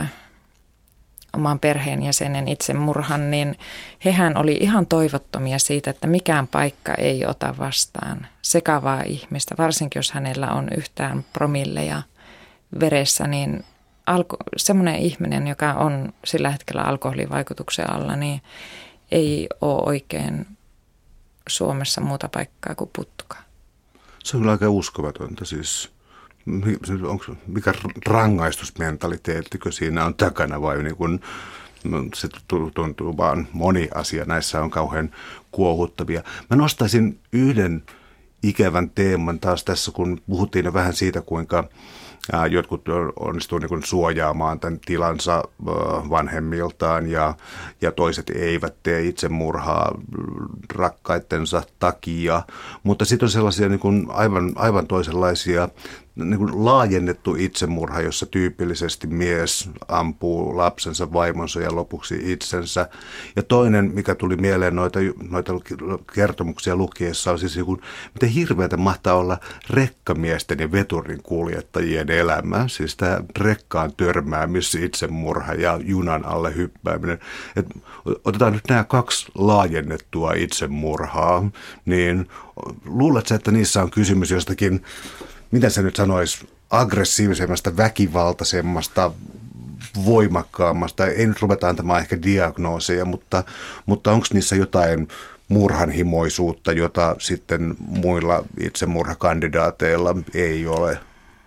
[SPEAKER 2] oman perheenjäsenen itsemurhan, niin hehän oli ihan toivottomia siitä, että mikään paikka ei ota vastaan sekavaa ihmistä. Varsinkin jos hänellä on yhtään promilleja veressä, niin alko- semmoinen ihminen, joka on sillä hetkellä alkoholivaikutuksen alla, niin ei ole oikein Suomessa muuta paikkaa kuin Puttuka.
[SPEAKER 1] Se on kyllä aika uskomatonta siis. Onko, mikä rangaistusmentaliteettikö siinä on takana vai niin kun, se tuntuu vaan moni asia näissä on kauhean kuohuttavia. Mä nostaisin yhden ikävän teeman taas tässä, kun puhuttiin jo vähän siitä, kuinka jotkut onnistuu niin kuin suojaamaan tämän tilansa vanhemmiltaan ja, ja toiset eivät tee itsemurhaa rakkaittensa takia. Mutta sitten on sellaisia niin kuin aivan, aivan toisenlaisia niin kuin laajennettu itsemurha, jossa tyypillisesti mies ampuu lapsensa, vaimonsa ja lopuksi itsensä. Ja toinen, mikä tuli mieleen noita, noita kertomuksia lukiessa, on siis joku, miten hirveätä mahtaa olla rekkamiesten ja veturin kuljettajien elämä. Siis tämä rekkaan törmäämis, itsemurha ja junan alle hyppääminen. Et otetaan nyt nämä kaksi laajennettua itsemurhaa, niin luuletko, että niissä on kysymys jostakin, miten se nyt sanoisi, aggressiivisemmasta, väkivaltaisemmasta, voimakkaammasta. Ei nyt ruveta antamaan ehkä diagnooseja, mutta, mutta onko niissä jotain murhanhimoisuutta, jota sitten muilla itsemurhakandidaateilla ei ole?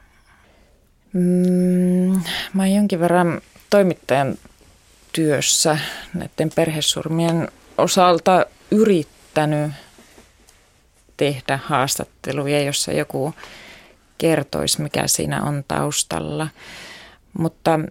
[SPEAKER 2] Mm, mä oon jonkin verran toimittajan työssä näiden perhesurmien osalta yrittänyt tehdä haastatteluja, jossa joku kertoisi, mikä siinä on taustalla. Mutta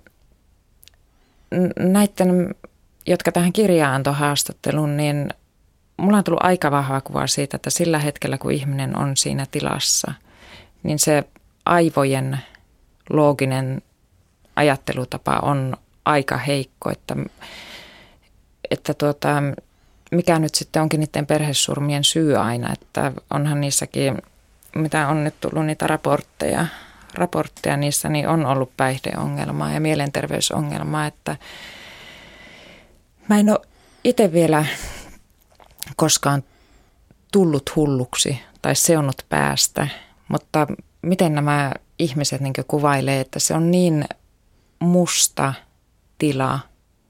[SPEAKER 2] näiden, jotka tähän kirjaan antoi haastattelun, niin mulla on tullut aika vahva kuva siitä, että sillä hetkellä, kun ihminen on siinä tilassa, niin se aivojen looginen ajattelutapa on aika heikko, että, että tuota, mikä nyt sitten onkin niiden perhesurmien syy aina, että onhan niissäkin, mitä on nyt tullut niitä raportteja, raportteja niissä, niin on ollut päihdeongelmaa ja mielenterveysongelmaa, että mä en ole itse vielä koskaan tullut hulluksi tai seonnut päästä, mutta miten nämä ihmiset niin kuvailee, että se on niin musta tila,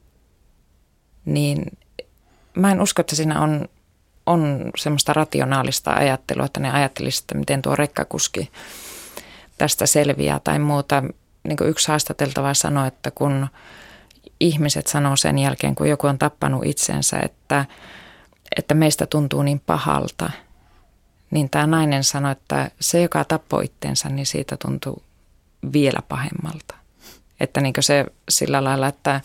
[SPEAKER 2] niin mä en usko, että siinä on, on semmoista rationaalista ajattelua, että ne ajattelisivat, että miten tuo rekkakuski tästä selviää tai muuta. Niin kuin yksi haastateltava sanoi, että kun ihmiset sanoo sen jälkeen, kun joku on tappanut itsensä, että, että meistä tuntuu niin pahalta, niin tämä nainen sanoi, että se, joka tappoi itsensä, niin siitä tuntuu vielä pahemmalta. Että niin kuin se sillä lailla, että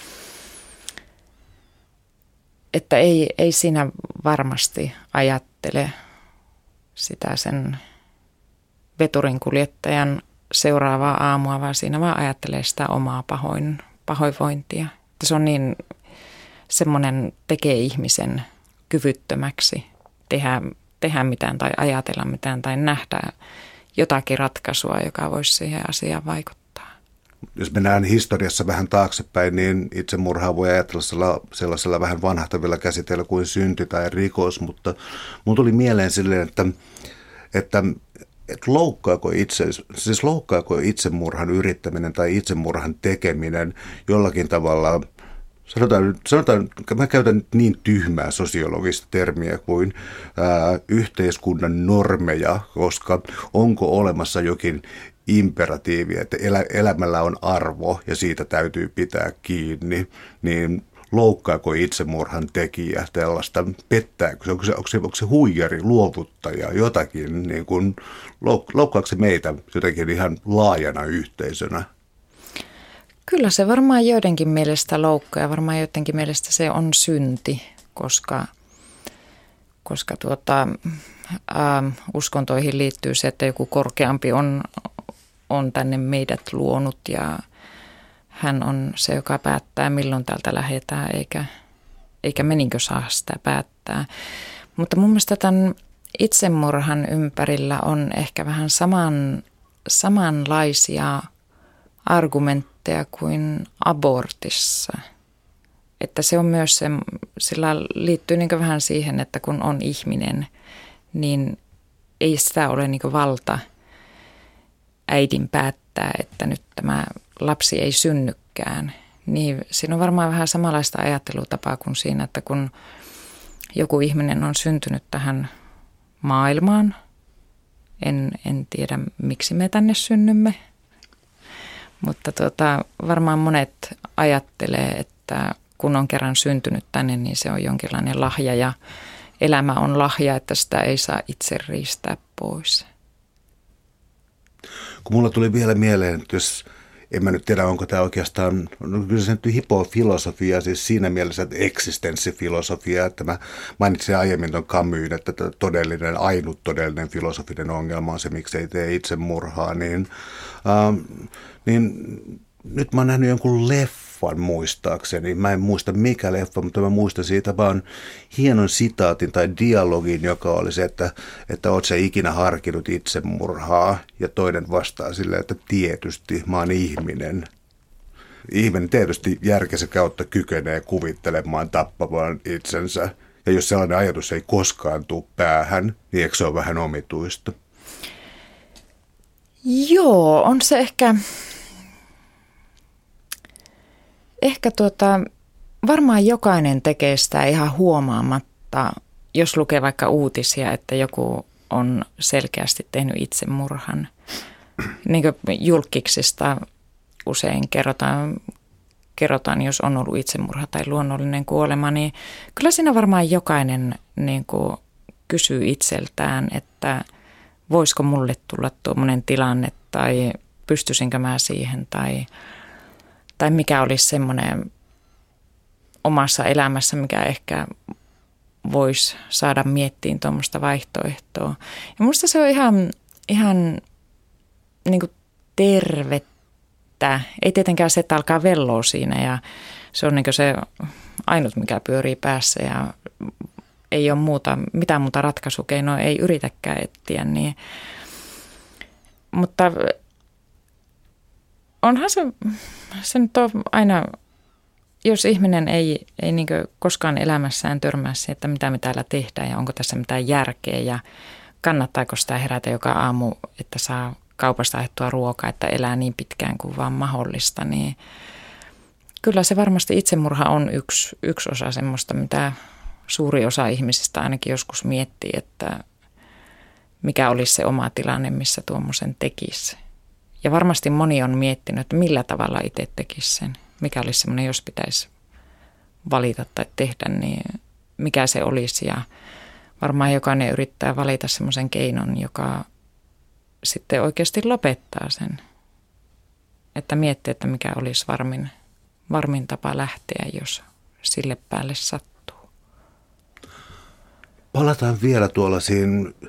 [SPEAKER 2] Että ei, ei siinä varmasti ajattele sitä sen veturinkuljettajan seuraavaa aamua, vaan siinä vaan ajattelee sitä omaa pahoin, pahoinvointia. Että se on niin, semmoinen tekee ihmisen kyvyttömäksi tehdä, tehdä mitään tai ajatella mitään tai nähdä jotakin ratkaisua, joka voisi siihen asiaan vaikuttaa.
[SPEAKER 1] Jos mennään historiassa vähän taaksepäin, niin itsemurhaa voi ajatella sellaisella, sellaisella vähän vanhahtavilla käsitteillä kuin synti tai rikos, mutta mun tuli mieleen silleen, että, että, että loukkaako, itse, siis loukkaako itsemurhan yrittäminen tai itsemurhan tekeminen jollakin tavalla. Sanotaan, sanotaan, mä käytän nyt niin tyhmää sosiologista termiä kuin ää, yhteiskunnan normeja, koska onko olemassa jokin imperatiivi, että elä, elämällä on arvo ja siitä täytyy pitää kiinni, niin loukkaako itsemurhan tekijä tällaista, pettääkö, onko se, onko se, onko se huijari, luovuttaja, jotakin, niin kuin, loukkaako se meitä jotenkin ihan laajana yhteisönä?
[SPEAKER 2] Kyllä se varmaan joidenkin mielestä loukkaa ja varmaan joidenkin mielestä se on synti, koska, koska tuota, ä, uskontoihin liittyy se, että joku korkeampi on, on tänne meidät luonut ja hän on se, joka päättää milloin täältä lähdetään eikä, eikä me niinkö saa sitä päättää. Mutta mun mielestä tämän itsemurhan ympärillä on ehkä vähän saman, samanlaisia argumentteja kuin abortissa. Että se on myös se, sillä liittyy niin vähän siihen, että kun on ihminen, niin ei sitä ole niin valta äidin päättää, että nyt tämä lapsi ei synnykään. Niin siinä on varmaan vähän samanlaista ajattelutapaa kuin siinä, että kun joku ihminen on syntynyt tähän maailmaan, en, en tiedä miksi me tänne synnymme, mutta tuota, varmaan monet ajattelee, että kun on kerran syntynyt tänne, niin se on jonkinlainen lahja ja elämä on lahja, että sitä ei saa itse riistää pois.
[SPEAKER 1] Kun mulla tuli vielä mieleen, että jos, en mä nyt tiedä, onko tämä oikeastaan, no kyllä se nyt hipofilosofia, siis siinä mielessä, että eksistenssifilosofia, että mä mainitsin aiemmin tuon Camusin, että todellinen, ainut todellinen filosofinen ongelma on se, miksi ei tee itsemurhaa, niin, ähm, niin nyt mä oon nähnyt jonkun leffan muistaakseni. Mä en muista mikä leffa, mutta mä muistan siitä vaan hienon sitaatin tai dialogin, joka oli se, että, että oot sä ikinä harkinnut itsemurhaa? Ja toinen vastaa silleen, että tietysti mä oon ihminen. Ihminen tietysti järkensä kautta kykenee kuvittelemaan tappavaan itsensä. Ja jos sellainen ajatus ei koskaan tule päähän, niin eikö se ole vähän omituista?
[SPEAKER 2] Joo, on se ehkä... Ehkä tuota, varmaan jokainen tekee sitä ihan huomaamatta, jos lukee vaikka uutisia, että joku on selkeästi tehnyt itsemurhan. Niin kuin julkiksista usein kerrotaan, kerrotaan, jos on ollut itsemurha tai luonnollinen kuolema, niin kyllä siinä varmaan jokainen niin kuin kysyy itseltään, että voisiko mulle tulla tuommoinen tilanne tai pystyisinkö mä siihen tai... Tai mikä olisi semmoinen omassa elämässä, mikä ehkä voisi saada miettiin tuommoista vaihtoehtoa. Ja minusta se on ihan, ihan niin kuin tervettä. Ei tietenkään se, että alkaa velloa siinä ja se on niin kuin se ainut, mikä pyörii päässä ja ei ole muuta, mitään muuta ratkaisukeinoa, ei yritäkään etsiä. Niin. Mutta... Onhan se, se nyt on aina, jos ihminen ei, ei niin koskaan elämässään törmää siihen, että mitä me täällä tehdään ja onko tässä mitään järkeä ja kannattaako sitä herätä joka aamu, että saa kaupasta ajettua ruokaa, että elää niin pitkään kuin vaan mahdollista, niin kyllä se varmasti itsemurha on yksi, yksi osa semmoista, mitä suuri osa ihmisistä ainakin joskus miettii, että mikä olisi se oma tilanne, missä tuommoisen tekisi. Ja varmasti moni on miettinyt, että millä tavalla itse tekisi sen. Mikä olisi semmoinen, jos pitäisi valita tai tehdä, niin mikä se olisi. Ja varmaan jokainen yrittää valita semmoisen keinon, joka sitten oikeasti lopettaa sen. Että miettii, että mikä olisi varmin, varmin tapa lähteä, jos sille päälle sattuu.
[SPEAKER 1] Palataan vielä tuollaisiin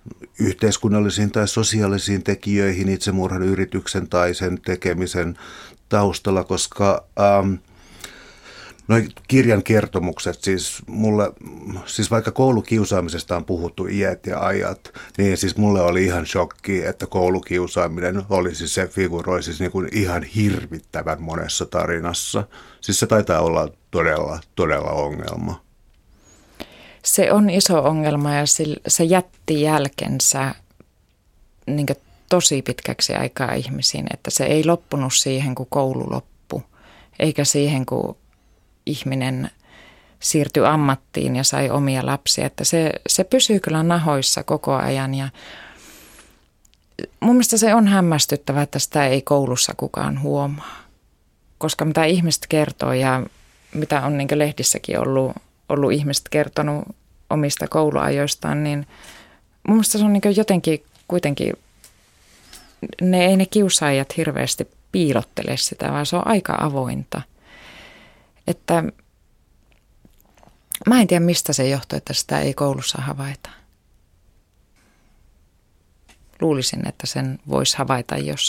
[SPEAKER 1] yhteiskunnallisiin tai sosiaalisiin tekijöihin itsemurhan yrityksen tai sen tekemisen taustalla, koska ähm, noi kirjan kertomukset, siis mulle, siis vaikka koulukiusaamisesta on puhuttu iät ja ajat, niin siis mulle oli ihan shokki, että koulukiusaaminen olisi se figuroi siis niin kuin ihan hirvittävän monessa tarinassa. Siis se taitaa olla todella, todella ongelma.
[SPEAKER 2] Se on iso ongelma ja se jätti jälkensä niin kuin tosi pitkäksi aikaa ihmisiin, että se ei loppunut siihen, kun koulu loppui, eikä siihen, kun ihminen siirtyi ammattiin ja sai omia lapsia, että se, se pysyy kyllä nahoissa koko ajan ja mun mielestä se on hämmästyttävää, että sitä ei koulussa kukaan huomaa, koska mitä ihmiset kertoo ja mitä on niin kuin lehdissäkin ollut, ollut ihmiset kertonut omista kouluajoistaan, niin mun mielestä se on niin kuin jotenkin kuitenkin, ne ei ne kiusaajat hirveästi piilottele sitä, vaan se on aika avointa. Että mä en tiedä, mistä se johtuu, että sitä ei koulussa havaita. Luulisin, että sen voisi havaita, jos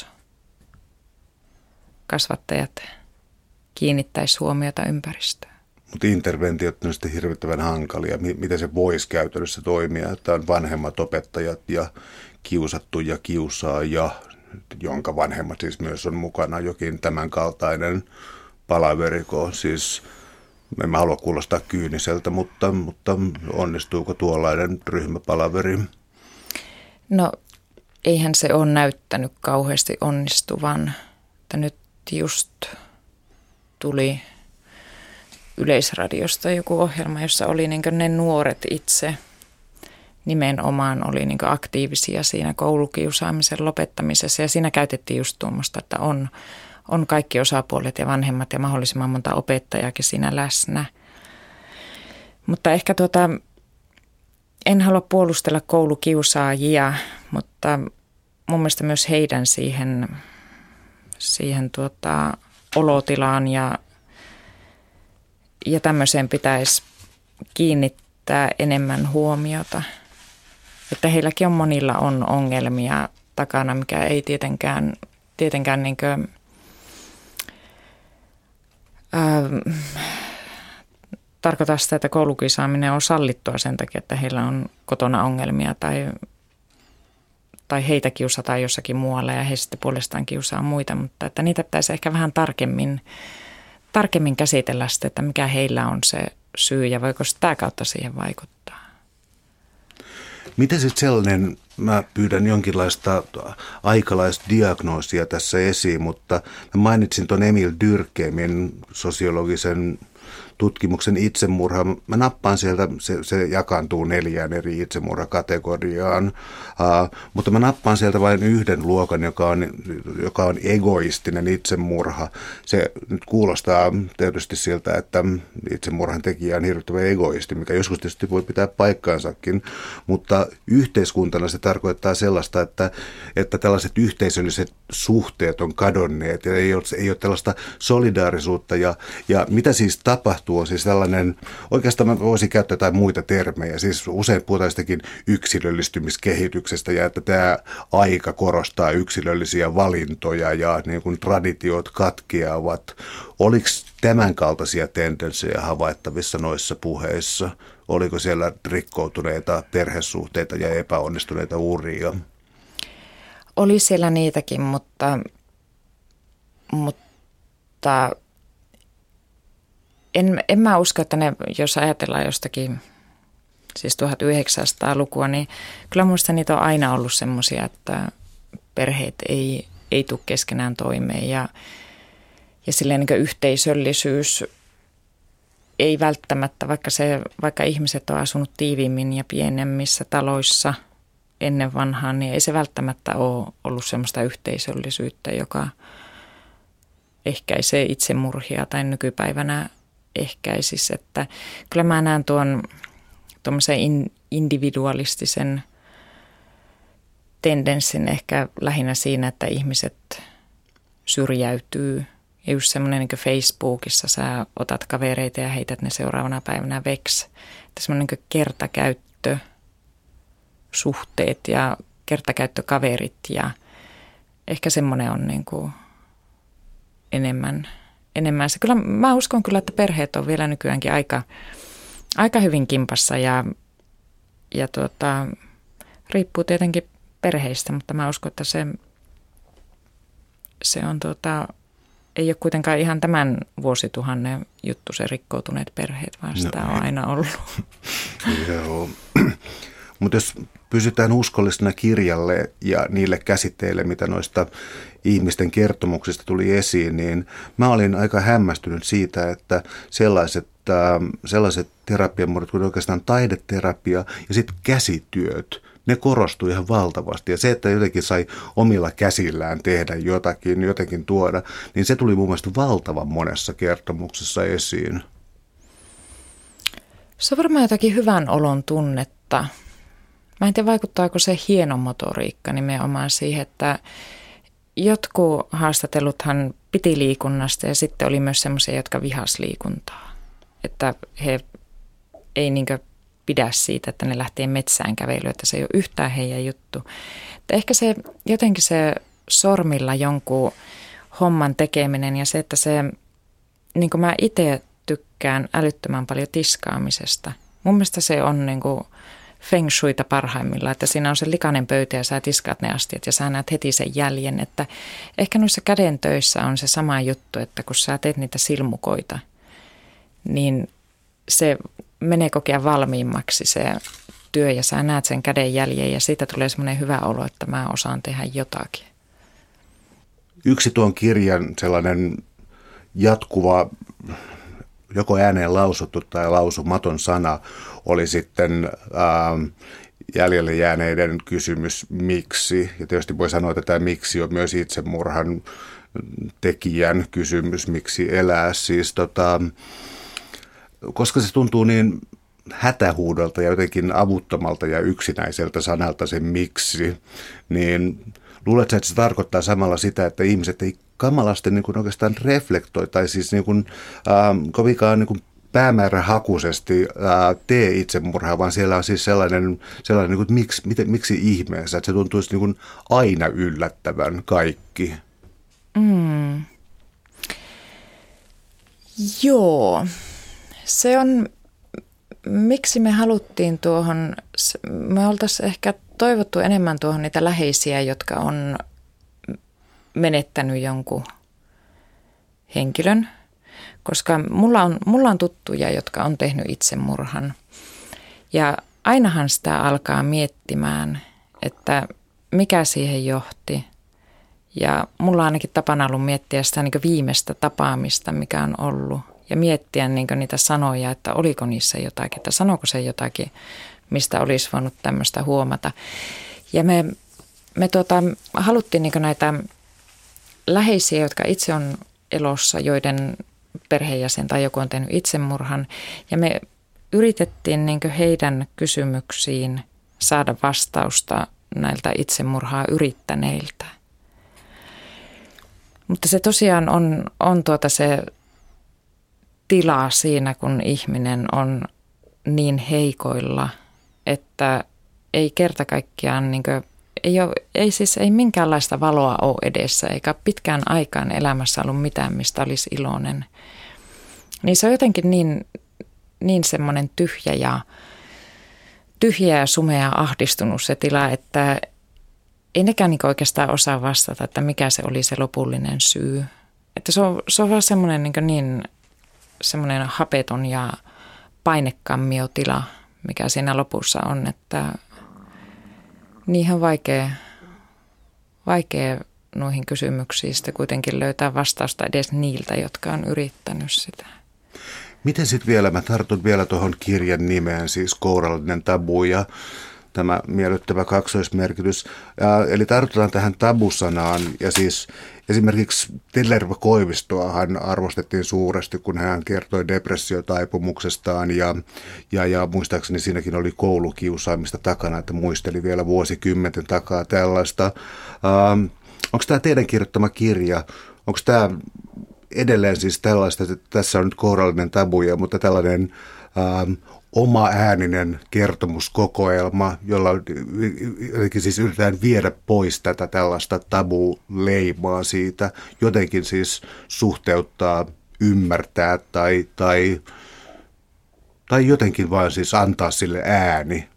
[SPEAKER 2] kasvattajat kiinnittäisi huomiota ympäristöön.
[SPEAKER 1] Mutta interventiot on sitten hirvittävän hankalia. Miten se voisi käytännössä toimia, että on vanhemmat opettajat ja kiusattu ja kiusaaja, jonka vanhemmat siis myös on mukana jokin tämän kaltainen palaveriko, siis en mä halua kuulostaa kyyniseltä, mutta, mutta onnistuuko tuollainen ryhmäpalaveri?
[SPEAKER 2] No eihän se ole näyttänyt kauheasti onnistuvan, että nyt just tuli Yleisradiosta joku ohjelma, jossa oli niin kuin ne nuoret itse nimenomaan oli niin kuin aktiivisia siinä koulukiusaamisen lopettamisessa ja siinä käytettiin just tuommoista, että on On kaikki osapuolet ja vanhemmat ja mahdollisimman monta opettajaakin siinä läsnä. Mutta ehkä tuota, en halua puolustella koulukiusaajia, mutta mun mielestä myös heidän siihen, siihen tuota, olotilaan ja, ja tämmöiseen pitäisi kiinnittää enemmän huomiota. Että heilläkin on monilla on ongelmia takana, mikä ei tietenkään, tietenkään niin kuin Ähm, tarkoittaa sitä, että koulukiusaaminen on sallittua sen takia, että heillä on kotona ongelmia tai, tai heitä kiusataan jossakin muualla ja he sitten puolestaan kiusaa muita, mutta että niitä pitäisi ehkä vähän tarkemmin, tarkemmin käsitellä sitä, että mikä heillä on se syy ja voiko sitä kautta siihen vaikuttaa.
[SPEAKER 1] Miten sitten sellainen, mä pyydän jonkinlaista aikalaisdiagnoosia tässä esiin, mutta mä mainitsin tuon Emil Durkheemin sosiologisen tutkimuksen itsemurha. Mä nappaan sieltä, se, se jakaantuu neljään eri itsemurhakategoriaan, uh, mutta mä nappaan sieltä vain yhden luokan, joka on, joka on egoistinen itsemurha. Se nyt kuulostaa tietysti siltä, että itsemurhan tekijä on hirvittävän egoisti, mikä joskus tietysti voi pitää paikkaansakin, mutta yhteiskuntana se tarkoittaa sellaista, että, että tällaiset yhteisölliset suhteet on kadonneet ja ei ole, ei ole tällaista solidaarisuutta ja, ja mitä siis tapahtuu? On siis tällainen, oikeastaan mä voisin käyttää jotain muita termejä, siis usein puhutaan sitäkin yksilöllistymiskehityksestä ja että tämä aika korostaa yksilöllisiä valintoja ja niin kuin traditiot katkeavat. Oliko tämän kaltaisia tendenssejä havaittavissa noissa puheissa? Oliko siellä rikkoutuneita perhesuhteita ja epäonnistuneita uria?
[SPEAKER 2] Oli siellä niitäkin, mutta, mutta En, en mä usko, että ne, jos ajatellaan jostakin siis tuhatyhdeksänsataalukua, niin kyllä minusta niitä on aina ollut semmoisia, että perheet ei, ei tule keskenään toimeen ja, ja silleen niin kuin yhteisöllisyys ei välttämättä, vaikka, se, vaikka ihmiset on asunut tiiviimmin ja pienemmissä taloissa ennen vanhaan, niin ei se välttämättä ole ollut semmoista yhteisöllisyyttä, joka ehkäisee itsemurhia tai nykypäivänä ehkäisisi, että kyllä mä näen tuon tuommoisen individualistisen tendenssin ehkä lähinnä siinä, että ihmiset syrjäytyy. Ja just semmoinen niin kuin Facebookissa sä otat kavereita ja heität ne seuraavana päivänä veksi. Että semmoinen niin kuin kertakäyttö suhteet ja kertakäyttökaverit ja ehkä semmoinen on niin kuin enemmän, enemmän se. Kyllä mä uskon kyllä, että perheet on vielä nykyäänkin aika, aika hyvin kimpassa ja, ja tuota, riippuu tietenkin perheistä, mutta mä uskon, että se, se on tuota, ei ole kuitenkaan ihan tämän vuosituhannen juttu se rikkoutuneet perheet, vaan sitä no, on aina ollut.
[SPEAKER 1] Joo. Mutta jos pysytään uskollisena kirjalle ja niille käsitteille, mitä noista ihmisten kertomuksista tuli esiin, niin mä olin aika hämmästynyt siitä, että sellaiset, äh, sellaiset terapiamuodot kuin oikeastaan taideterapia ja sitten käsityöt, ne korostui ihan valtavasti. Ja se, että jotenkin sai omilla käsillään tehdä jotakin, jotenkin tuoda, niin se tuli mun mielestä valtavan monessa kertomuksessa esiin.
[SPEAKER 2] Se on varmaan jotakin hyvän olon tunnetta. Mä en tiedä, vaikuttaako se hieno motoriikka nimenomaan siihen, että jotkut haastatelluthan piti liikunnasta ja sitten oli myös semmoisia, jotka vihas liikuntaa. Että he ei niinkö pidä siitä, että ne lähtee metsään kävelyyn, että se ei ole yhtään heidän juttu. Että ehkä se jotenkin se sormilla jonkun homman tekeminen ja se, että se, niin kuin mä itse tykkään älyttömän paljon tiskaamisesta. Mun mielestä se on niin kuin feng shuita parhaimmillaan, että siinä on se likainen pöytä ja sä tiskaat ne astiat ja sä näet heti sen jäljen. Että ehkä noissa kädentöissä on se sama juttu, että kun sä teet niitä silmukoita, niin se menee kokea valmiimmaksi se työ ja sä näet sen käden jäljen ja siitä tulee semmoinen hyvä olo, että mä osaan tehdä jotakin.
[SPEAKER 1] Yksi tuon kirjan sellainen jatkuva, joko ääneen lausuttu tai lausumaton sana oli sitten ää, jäljelle jääneiden kysymys miksi. Ja tietysti voi sanoa, että tämä miksi on myös itsemurhan tekijän kysymys, miksi elää. Siis tota, koska se tuntuu niin hätähuudolta ja jotenkin avuttomalta ja yksinäiseltä sanalta se miksi, niin luuletko, että se tarkoittaa samalla sitä, että ihmiset ei kamalasti niin kuin oikeastaan reflektoi tai siis niin kuin, äh, kovinkaan niin kuin päämäärähakuisesti äh, tee itsemurhaa, vaan siellä on siis sellainen, sellainen niin kuin, että miksi, miten, miksi ihmeessä, että se tuntuisi niin kuin aina yllättävän kaikki.
[SPEAKER 2] Mm. Joo. Se on, miksi me haluttiin tuohon, me oltaisiin ehkä toivottu enemmän tuohon niitä läheisiä, jotka on menettänyt jonkun henkilön, koska mulla on, mulla on tuttuja, jotka on tehnyt itsemurhan. Ja ainahan sitä alkaa miettimään, että mikä siihen johti. Ja mulla on ainakin tapana ollut miettiä sitä niin kuin viimeistä tapaamista, mikä on ollut. Ja miettiä niin kuin niitä sanoja, että oliko niissä jotakin, että sanoiko se jotakin, mistä olisi voinut tämmöistä huomata. Ja me, me tuota, haluttiin niin kuin näitä läheisiä, jotka itse on elossa, joiden perheenjäsen tai joku on tehnyt itsemurhan. Ja me yritettiin niin kuin heidän kysymyksiin saada vastausta näiltä itsemurhaa yrittäneiltä. Mutta se tosiaan on, on tuota se tilaa siinä, kun ihminen on niin heikoilla, että ei kerta kaikkiaan, niin kuin, ei, ole, ei siis ei minkäänlaista valoa ole edessä, eikä pitkään aikaan elämässä ollut mitään, mistä olisi iloinen. Niin se on jotenkin niin, niin semmoinen tyhjä ja, tyhjä ja sumea ja ahdistunut se tila, että ei nekään niin oikeastaan osaa vastata, että mikä se oli se lopullinen syy. Että se on, se on vaan semmoinen niin, niin semmoinen hapeton ja painekammio tila, mikä siinä lopussa on, että niinhän vaikea, vaikea noihin kysymyksiin sitten kuitenkin löytää vastausta edes niiltä, jotka on yrittänyt sitä.
[SPEAKER 1] Miten sitten vielä, mä tartun vielä tuohon kirjan nimeen, siis Kourallinen tabu ja tämä miellyttävä kaksoismerkitys. Ja, eli tartutaan tähän tabusanaan ja siis esimerkiksi Tellervo Koivistoahan arvostettiin suuresti, kun hän kertoi depressiotaipumuksestaan ja, ja, ja muistaakseni siinäkin oli koulukiusaamista takana, että muisteli vielä vuosikymmenten takaa tällaista. Ähm, onko tämä teidän kirjoittama kirja, onko tämä edelleen siis tällaista, että tässä on nyt kourallinen tabuja, mutta tällainen ähm, oma ääninen kertomuskokoelma, jolla jotenkin siis yritetään viedä pois tätä tällaista tabu-leimaa siitä, jotenkin siis suhteuttaa, ymmärtää tai, tai, tai jotenkin vaan siis antaa sille ääni.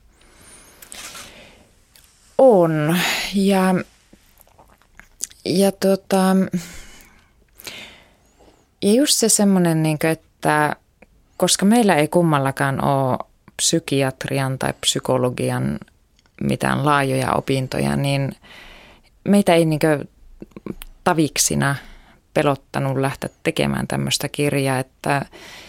[SPEAKER 2] On. Ja, ja, tota, ja just se semmoinen, niin kuin, että koska meillä ei kummallakaan ole psykiatrian tai psykologian mitään laajoja opintoja, niin meitä ei niin kuin taviksina pelottanut lähteä tekemään tämmöistä kirjaa, että,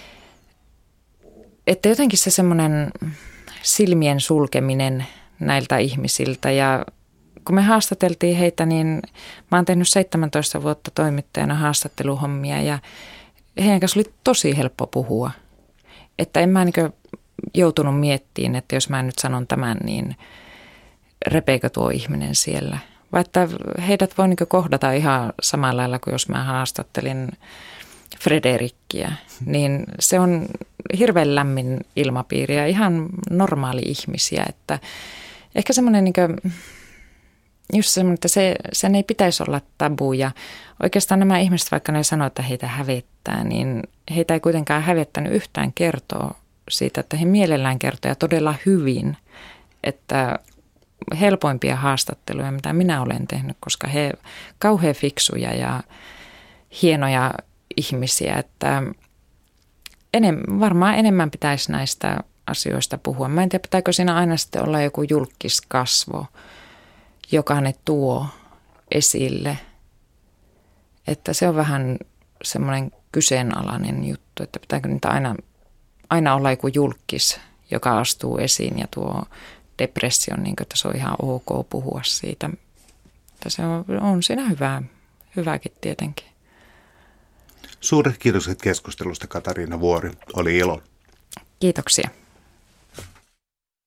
[SPEAKER 2] että jotenkin se semmoinen silmien sulkeminen näiltä ihmisiltä. Ja kun me haastateltiin heitä, niin mä oon tehnyt seitsemäntoista vuotta toimittajana haastatteluhommia ja heidän kanssa oli tosi helppo puhua. Että en mä niin joutunut miettimään, että jos mä nyt sanon tämän, niin repeekö tuo ihminen siellä. Vai että heidät voi niin kohdata ihan samalla lailla kuin jos mä haastattelin Frederikkiä. Niin se on hirveän lämmin ilmapiiri ja ihan normaali ihmisiä. Että ehkä semmoinen, niin kuin, just semmoinen, että se, sen ei pitäisi olla tabu. Ja oikeastaan nämä ihmiset, vaikka ne sanoo, että heitä hävettää, niin heitä ei kuitenkaan hävettänyt yhtään kertoa siitä, että he mielellään kertoo ja todella hyvin, että helpoimpia haastatteluja, mitä minä olen tehnyt, koska he kauhean fiksuja ja hienoja ihmisiä, että enem, varmaan enemmän pitäisi näistä asioista puhua. Mä en tiedä, pitääkö siinä aina sitten olla joku julkiskasvo, joka ne tuo esille, että se on vähän semmoinen kyseenalainen juttu, että pitääkö niitä aina, aina olla joku julkis, joka astuu esiin ja tuo depression, niin kuin, että se on ihan ok puhua siitä. Että se on, on siinä hyvää, hyvääkin tietenkin.
[SPEAKER 1] Suuret kiitokset keskustelusta, Katariina Vuori. Oli ilo.
[SPEAKER 2] Kiitoksia.